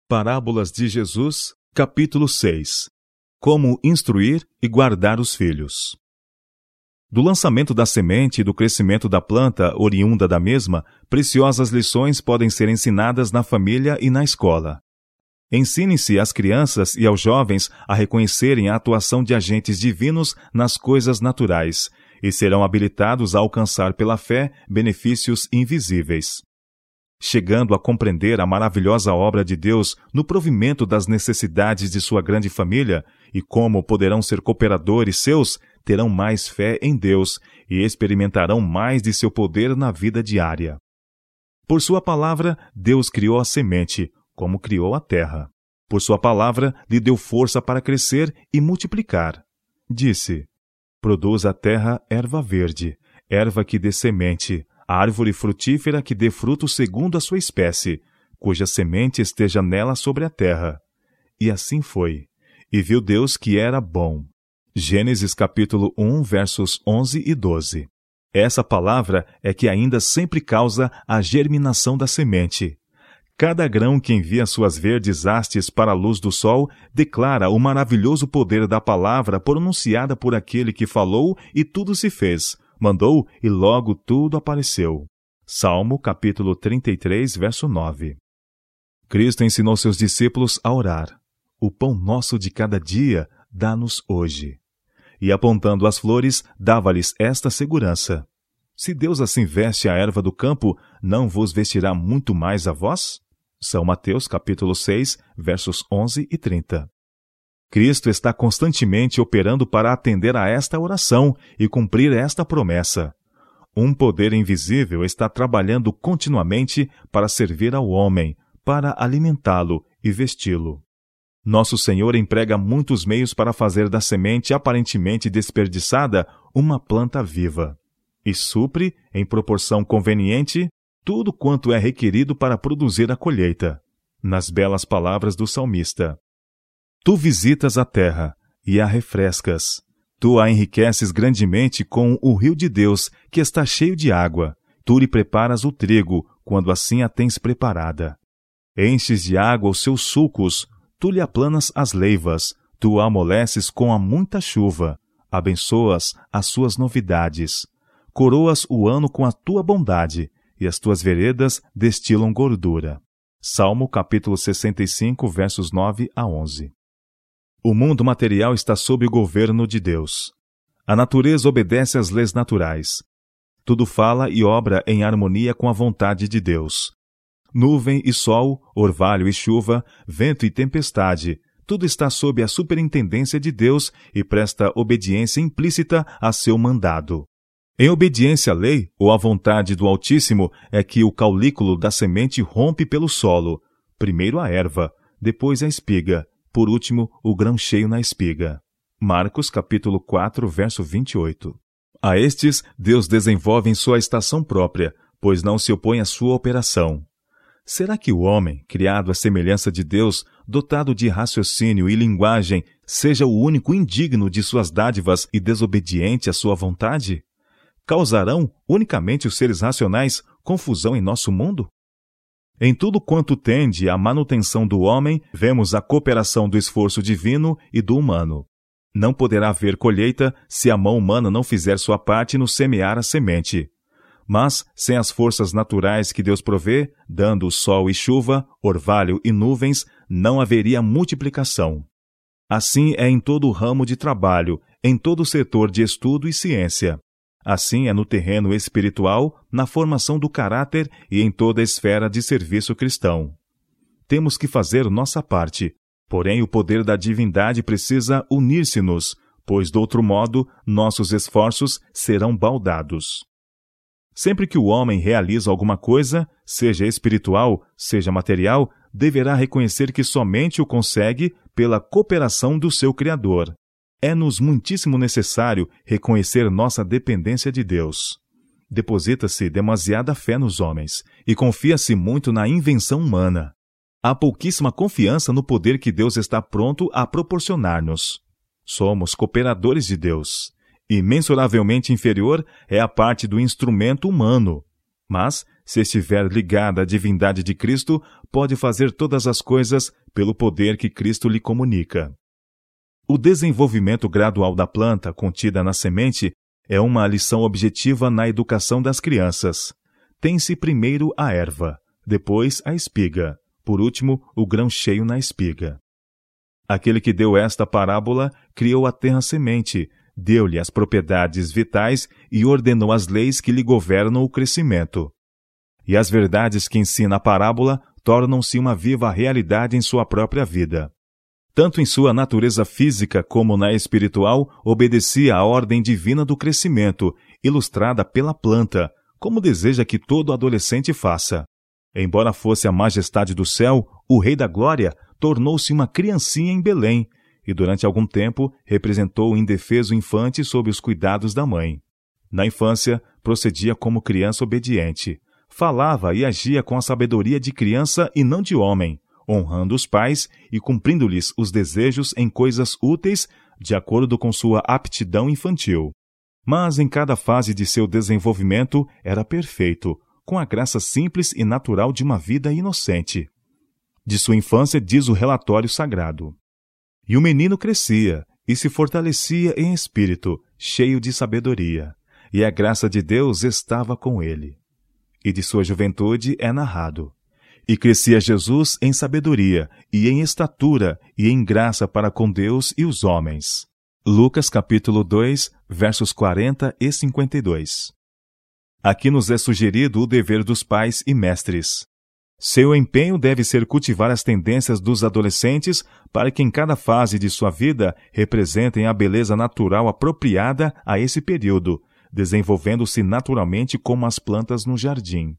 Parábolas de Jesus, capítulo 6. Como instruir e guardar os filhos. Do lançamento da semente e do crescimento da planta oriunda da mesma, preciosas lições podem ser ensinadas na família e na escola. Ensine-se às crianças e aos jovens a reconhecerem a atuação de agentes divinos nas coisas naturais, e serão habilitados a alcançar pela fé benefícios invisíveis. Chegando a compreender a maravilhosa obra de Deus no provimento das necessidades de sua grande família e como poderão ser cooperadores seus, terão mais fé em Deus e experimentarão mais de seu poder na vida diária. Por sua palavra, Deus criou a semente, como criou a terra. Por sua palavra, lhe deu força para crescer e multiplicar. Disse: produz a terra erva verde, erva que dê semente, árvore frutífera que dê fruto segundo a sua espécie, cuja semente esteja nela sobre a terra. E assim foi. E viu Deus que era bom. Gênesis capítulo 1, versos 11 e 12. Essa palavra é que ainda sempre causa a germinação da semente. Cada grão que envia suas verdes hastes para a luz do sol declara o maravilhoso poder da palavra pronunciada por aquele que falou e tudo se fez. Mandou e logo tudo apareceu. Salmo capítulo 33, verso 9. Cristo ensinou seus discípulos a orar. O pão nosso de cada dia dá-nos hoje. E apontando as flores, dava-lhes esta segurança: se Deus assim veste a erva do campo, não vos vestirá muito mais a vós? São Mateus capítulo 6, versos 11 e 30. Cristo está constantemente operando para atender a esta oração e cumprir esta promessa. Um poder invisível está trabalhando continuamente para servir ao homem, para alimentá-lo e vesti-lo. Nosso Senhor emprega muitos meios para fazer da semente aparentemente desperdiçada uma planta viva, e supre, em proporção conveniente, tudo quanto é requerido para produzir a colheita. Nas belas palavras do salmista: tu visitas a terra e a refrescas. Tu a enriqueces grandemente com o rio de Deus, que está cheio de água. Tu lhe preparas o trigo, quando assim a tens preparada. Enches de água os seus sulcos, tu lhe aplanas as leivas, tu a amoleces com a muita chuva, abençoas as suas novidades. Coroas o ano com a tua bondade, e as tuas veredas destilam gordura. Salmo capítulo 65, versos 9 a 11. O mundo material está sob o governo de Deus. A natureza obedece às leis naturais. Tudo fala e obra em harmonia com a vontade de Deus. Nuvem e sol, orvalho e chuva, vento e tempestade, tudo está sob a superintendência de Deus e presta obediência implícita a seu mandado. Em obediência à lei ou à vontade do Altíssimo é que o caulículo da semente rompe pelo solo, primeiro a erva, depois a espiga, por último, o grão cheio na espiga. Marcos, capítulo 4, verso 28. A estes, Deus desenvolve em sua estação própria, pois não se opõe à sua operação. Será que o homem, criado à semelhança de Deus, dotado de raciocínio e linguagem, seja o único indigno de suas dádivas e desobediente à sua vontade? Causarão, unicamente os seres racionais, confusão em nosso mundo? Em tudo quanto tende à manutenção do homem, vemos a cooperação do esforço divino e do humano. Não poderá haver colheita se a mão humana não fizer sua parte no semear a semente. Mas, sem as forças naturais que Deus provê, dando sol e chuva, orvalho e nuvens, não haveria multiplicação. Assim é em todo o ramo de trabalho, em todo o setor de estudo e ciência. Assim é no terreno espiritual, na formação do caráter e em toda a esfera de serviço cristão. Temos que fazer nossa parte, porém o poder da divindade precisa unir-se-nos, pois, do outro modo, nossos esforços serão baldados. Sempre que o homem realiza alguma coisa, seja espiritual, seja material, deverá reconhecer que somente o consegue pela cooperação do seu Criador. É-nos muitíssimo necessário reconhecer nossa dependência de Deus. Deposita-se demasiada fé nos homens e confia-se muito na invenção humana. Há pouquíssima confiança no poder que Deus está pronto a proporcionar-nos. Somos cooperadores de Deus. Imensuravelmente inferior é a parte do instrumento humano. Mas, se estiver ligada à divindade de Cristo, pode fazer todas as coisas pelo poder que Cristo lhe comunica. O desenvolvimento gradual da planta contida na semente é uma lição objetiva na educação das crianças. Tem-se primeiro a erva, depois a espiga, por último o grão cheio na espiga. Aquele que deu esta parábola criou a terra semente, deu-lhe as propriedades vitais e ordenou as leis que lhe governam o crescimento. E as verdades que ensina a parábola tornam-se uma viva realidade em sua própria vida. Tanto em sua natureza física como na espiritual, obedecia à ordem divina do crescimento, ilustrada pela planta, como deseja que todo adolescente faça. Embora fosse a majestade do céu, o Rei da Glória tornou-se uma criancinha em Belém, e durante algum tempo representou o indefeso infante sob os cuidados da mãe. Na infância, procedia como criança obediente. Falava e agia com a sabedoria de criança e não de homem, honrando os pais e cumprindo-lhes os desejos em coisas úteis, de acordo com sua aptidão infantil. Mas em cada fase de seu desenvolvimento era perfeito, com a graça simples e natural de uma vida inocente. De sua infância diz o relatório sagrado: E o menino crescia e se fortalecia em espírito, cheio de sabedoria, e a graça de Deus estava com ele. E de sua juventude é narrado: E crescia Jesus em sabedoria, e em estatura, e em graça para com Deus e os homens. Lucas capítulo 2, versos 40 e 52. Aqui nos é sugerido o dever dos pais e mestres. Seu empenho deve ser cultivar as tendências dos adolescentes para que em cada fase de sua vida representem a beleza natural apropriada a esse período, desenvolvendo-se naturalmente como as plantas no jardim.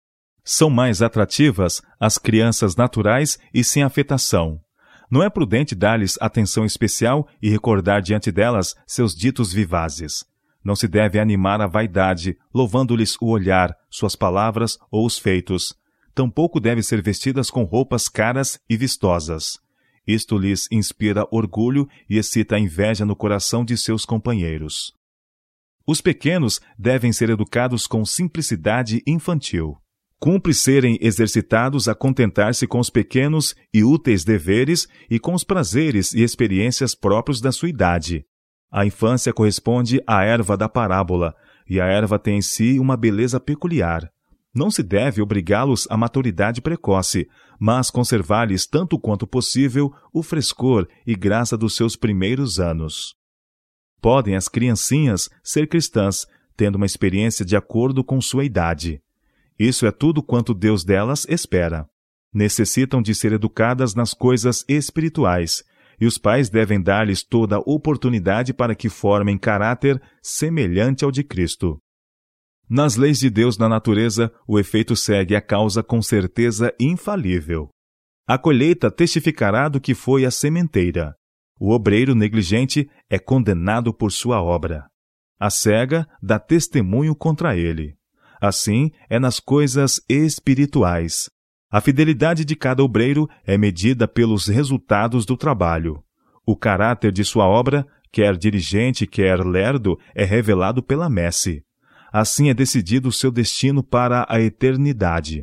São mais atrativas as crianças naturais e sem afetação. Não é prudente dar-lhes atenção especial e recordar diante delas seus ditos vivazes. Não se deve animar a vaidade, louvando-lhes o olhar, suas palavras ou os feitos. Tampouco devem ser vestidas com roupas caras e vistosas. Isto lhes inspira orgulho e excita a inveja no coração de seus companheiros. Os pequenos devem ser educados com simplicidade infantil. Cumpre serem exercitados a contentar-se com os pequenos e úteis deveres e com os prazeres e experiências próprios da sua idade. A infância corresponde à erva da parábola, e a erva tem em si uma beleza peculiar. Não se deve obrigá-los à maturidade precoce, mas conservar-lhes tanto quanto possível o frescor e graça dos seus primeiros anos. Podem as criancinhas ser cristãs, tendo uma experiência de acordo com sua idade. Isso é tudo quanto Deus delas espera. Necessitam de ser educadas nas coisas espirituais, e os pais devem dar-lhes toda a oportunidade para que formem caráter semelhante ao de Cristo. Nas leis de Deus na natureza, o efeito segue a causa com certeza infalível. A colheita testificará do que foi a sementeira. O obreiro negligente é condenado por sua obra. A cega dá testemunho contra ele. Assim é nas coisas espirituais. A fidelidade de cada obreiro é medida pelos resultados do trabalho. O caráter de sua obra, quer dirigente, quer lerdo, é revelado pela messe. Assim é decidido o seu destino para a eternidade.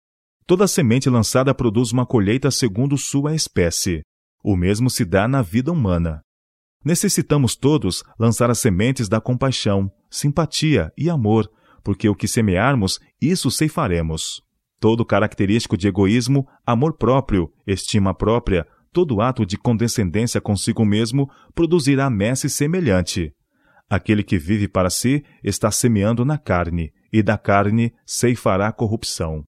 Toda semente lançada produz uma colheita segundo sua espécie. O mesmo se dá na vida humana. Necessitamos todos lançar as sementes da compaixão, simpatia e amor, porque o que semearmos, isso ceifaremos. Todo característico de egoísmo, amor próprio, estima própria, todo ato de condescendência consigo mesmo produzirá messe semelhante. Aquele que vive para si está semeando na carne, e da carne ceifará corrupção.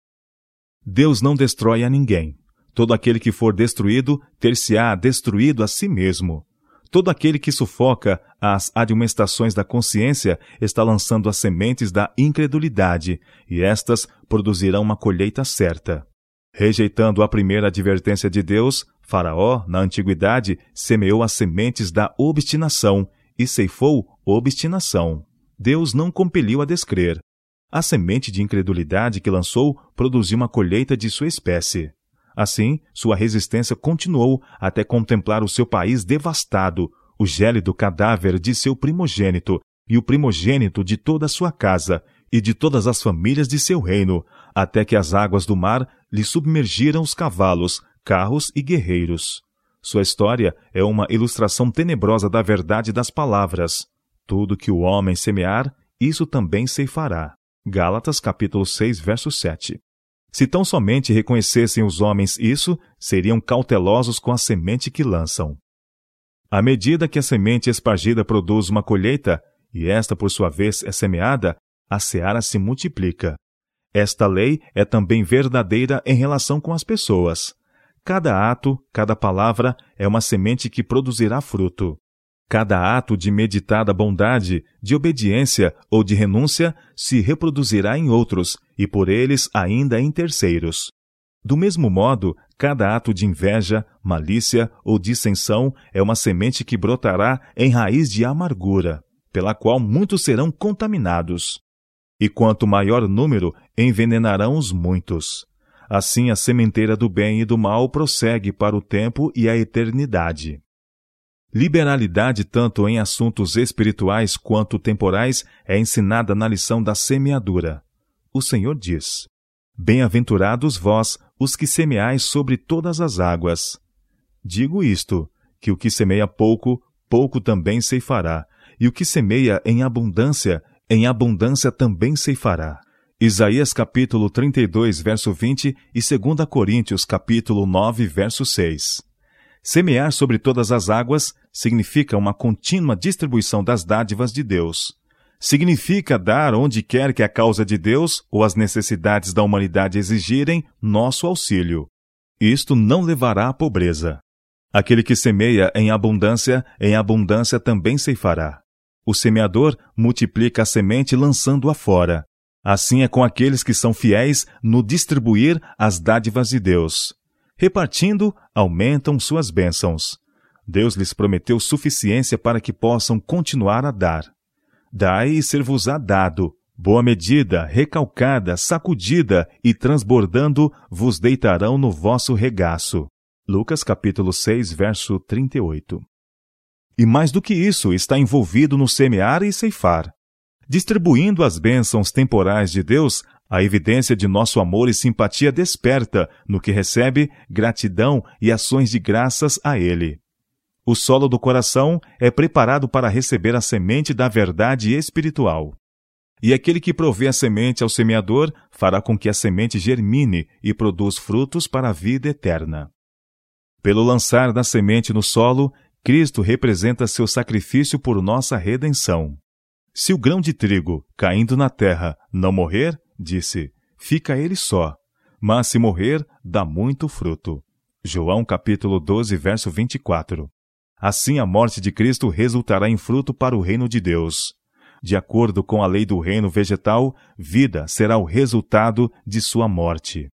Deus não destrói a ninguém. Todo aquele que for destruído, ter-se-á destruído a si mesmo. Todo aquele que sufoca as admoestações da consciência está lançando as sementes da incredulidade, e estas produzirão uma colheita certa. Rejeitando a primeira advertência de Deus, Faraó, na antiguidade, semeou as sementes da obstinação e ceifou obstinação. Deus não compeliu a descrer. A semente de incredulidade que lançou produziu uma colheita de sua espécie. Assim, sua resistência continuou até contemplar o seu país devastado, o gélido cadáver de seu primogênito e o primogênito de toda a sua casa, e de todas as famílias de seu reino, até que as águas do mar lhe submergiram os cavalos, carros e guerreiros. Sua história é uma ilustração tenebrosa da verdade das palavras. Tudo que o homem semear, isso também ceifará. Gálatas capítulo 6, verso 7. Se tão somente reconhecessem os homens isso, seriam cautelosos com a semente que lançam. À medida que a semente espargida produz uma colheita, e esta por sua vez é semeada, a seara se multiplica. Esta lei é também verdadeira em relação com as pessoas. Cada ato, cada palavra é uma semente que produzirá fruto. Cada ato de meditada bondade, de obediência ou de renúncia se reproduzirá em outros, e por eles ainda em terceiros. Do mesmo modo, cada ato de inveja, malícia ou dissensão é uma semente que brotará em raiz de amargura, pela qual muitos serão contaminados. E quanto maior número, envenenarão os muitos. Assim a sementeira do bem e do mal prossegue para o tempo e a eternidade. Liberalidade tanto em assuntos espirituais quanto temporais é ensinada na lição da semeadura. O Senhor diz: Bem-aventurados vós, os que semeais sobre todas as águas. Digo isto, que o que semeia pouco, pouco também ceifará, e o que semeia em abundância também ceifará. Isaías capítulo 32, verso 20 e 2 Coríntios capítulo 9, verso 6. Semear sobre todas as águas significa uma contínua distribuição das dádivas de Deus. Significa dar onde quer que a causa de Deus ou as necessidades da humanidade exigirem nosso auxílio. Isto não levará à pobreza. Aquele que semeia em abundância também ceifará. O semeador multiplica a semente lançando-a fora. Assim é com aqueles que são fiéis no distribuir as dádivas de Deus. Repartindo, aumentam suas bênçãos. Deus lhes prometeu suficiência para que possam continuar a dar. Dai e ser-vos-á dado. Boa medida, recalcada, sacudida e transbordando, vos deitarão no vosso regaço. Lucas capítulo 6, verso 38. E mais do que isso, está envolvido no semear e ceifar. Distribuindo as bênçãos temporais de Deus, a evidência de nosso amor e simpatia desperta, no que recebe, gratidão e ações de graças a Ele. O solo do coração é preparado para receber a semente da verdade espiritual. E aquele que provê a semente ao semeador fará com que a semente germine e produza frutos para a vida eterna. Pelo lançar da semente no solo, Cristo representa seu sacrifício por nossa redenção. Se o grão de trigo, caindo na terra, não morrer, disse, fica ele só, mas se morrer, dá muito fruto. João capítulo 12, verso 24. Assim a morte de Cristo resultará em fruto para o reino de Deus. De acordo com a lei do reino vegetal, vida será o resultado de sua morte.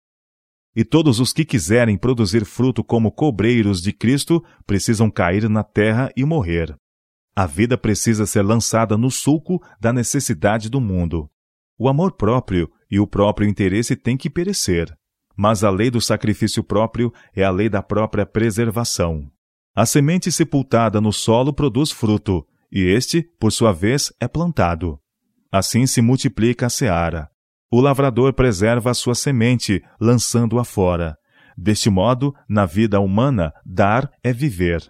E todos os que quiserem produzir fruto como cobreiros de Cristo precisam cair na terra e morrer. A vida precisa ser lançada no sulco da necessidade do mundo. O amor próprio e o próprio interesse têm que perecer. Mas a lei do sacrifício próprio é a lei da própria preservação. A semente sepultada no solo produz fruto, e este, por sua vez, é plantado. Assim se multiplica a seara. O lavrador preserva a sua semente, lançando-a fora. Deste modo, na vida humana, dar é viver.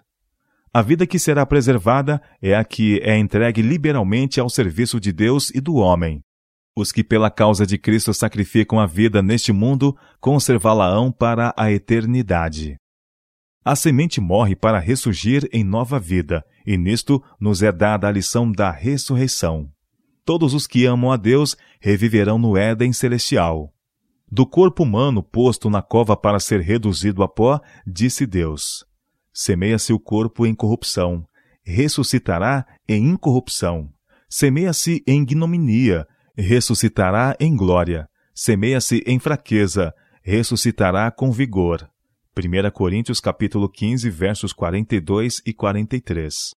A vida que será preservada é a que é entregue liberalmente ao serviço de Deus e do homem. Os que pela causa de Cristo sacrificam a vida neste mundo, conservá-la-ão para a eternidade. A semente morre para ressurgir em nova vida, e nisto nos é dada a lição da ressurreição. Todos os que amam a Deus reviverão no Éden celestial. Do corpo humano posto na cova para ser reduzido a pó, disse Deus: semeia-se o corpo em corrupção, ressuscitará em incorrupção. Semeia-se em ignominia, ressuscitará em glória. Semeia-se em fraqueza, ressuscitará com vigor. 1 Coríntios capítulo 15, versos 42 e 43.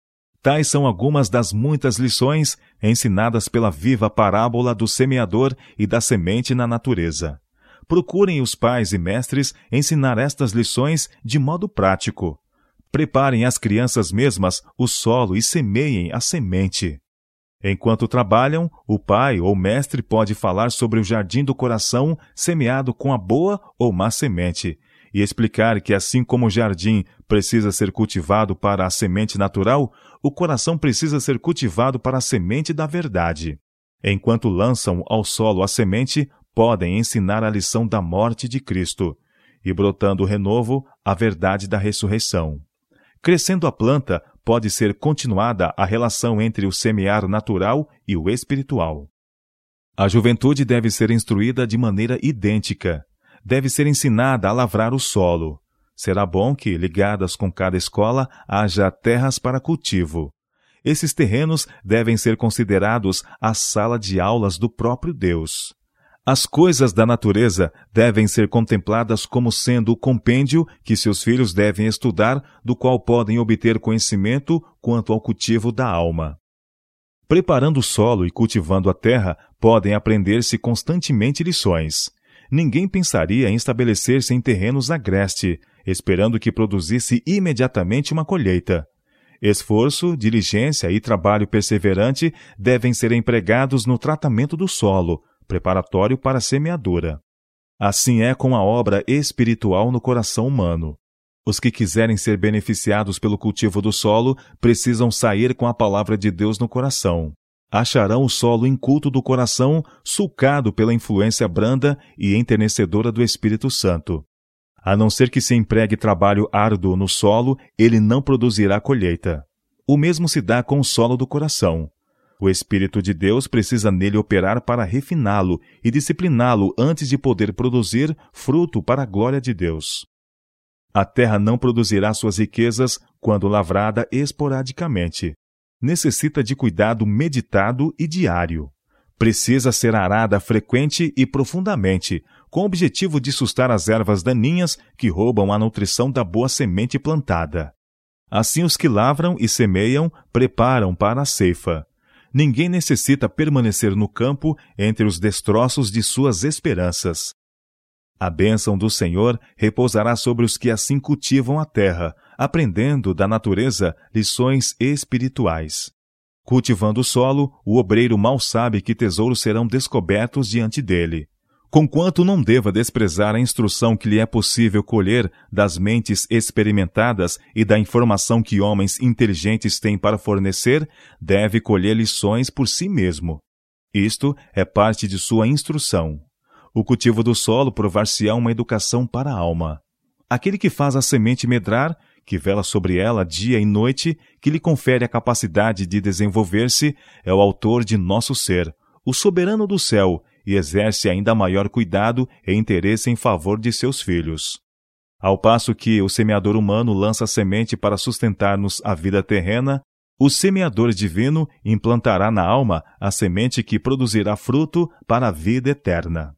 Tais são algumas das muitas lições ensinadas pela viva parábola do semeador e da semente na natureza. Procurem os pais e mestres ensinar estas lições de modo prático. Preparem as crianças mesmas o solo e semeiem a semente. Enquanto trabalham, o pai ou mestre pode falar sobre o jardim do coração semeado com a boa ou má semente, e explicar que assim como o jardim precisa ser cultivado para a semente natural, o coração precisa ser cultivado para a semente da verdade. Enquanto lançam ao solo a semente, podem ensinar a lição da morte de Cristo, e brotando o renovo, a verdade da ressurreição. Crescendo a planta, pode ser continuada a relação entre o semear natural e o espiritual. A juventude deve ser instruída de maneira idêntica. Deve ser ensinada a lavrar o solo. Será bom que, ligadas com cada escola, haja terras para cultivo. Esses terrenos devem ser considerados a sala de aulas do próprio Deus. As coisas da natureza devem ser contempladas como sendo o compêndio que seus filhos devem estudar, do qual podem obter conhecimento quanto ao cultivo da alma. Preparando o solo e cultivando a terra, podem aprender-se constantemente lições. Ninguém pensaria em estabelecer-se em terrenos agreste, esperando que produzisse imediatamente uma colheita. Esforço, diligência e trabalho perseverante devem ser empregados no tratamento do solo, preparatório para a semeadura. Assim é com a obra espiritual no coração humano. Os que quiserem ser beneficiados pelo cultivo do solo precisam sair com a palavra de Deus no coração. Acharão o solo inculto do coração sulcado pela influência branda e enternecedora do Espírito Santo. A não ser que se empregue trabalho árduo no solo, ele não produzirá colheita. O mesmo se dá com o solo do coração. O Espírito de Deus precisa nele operar para refiná-lo e discipliná-lo antes de poder produzir fruto para a glória de Deus. A terra não produzirá suas riquezas quando lavrada esporadicamente. Necessita de cuidado meditado e diário. Precisa ser arada frequente e profundamente, com o objetivo de sustar as ervas daninhas que roubam a nutrição da boa semente plantada. Assim os que lavram e semeiam preparam para a ceifa. Ninguém necessita permanecer no campo entre os destroços de suas esperanças. A bênção do Senhor repousará sobre os que assim cultivam a terra, aprendendo da natureza lições espirituais. Cultivando o solo, o obreiro mal sabe que tesouros serão descobertos diante dele. Conquanto não deva desprezar a instrução que lhe é possível colher das mentes experimentadas e da informação que homens inteligentes têm para fornecer, deve colher lições por si mesmo. Isto é parte de sua instrução. O cultivo do solo provar-se-á uma educação para a alma. Aquele que faz a semente medrar, que vela sobre ela dia e noite, que lhe confere a capacidade de desenvolver-se, é o autor de nosso ser, o soberano do céu, e exerce ainda maior cuidado e interesse em favor de seus filhos. Ao passo que o semeador humano lança a semente para sustentar-nos a vida terrena, o semeador divino implantará na alma a semente que produzirá fruto para a vida eterna.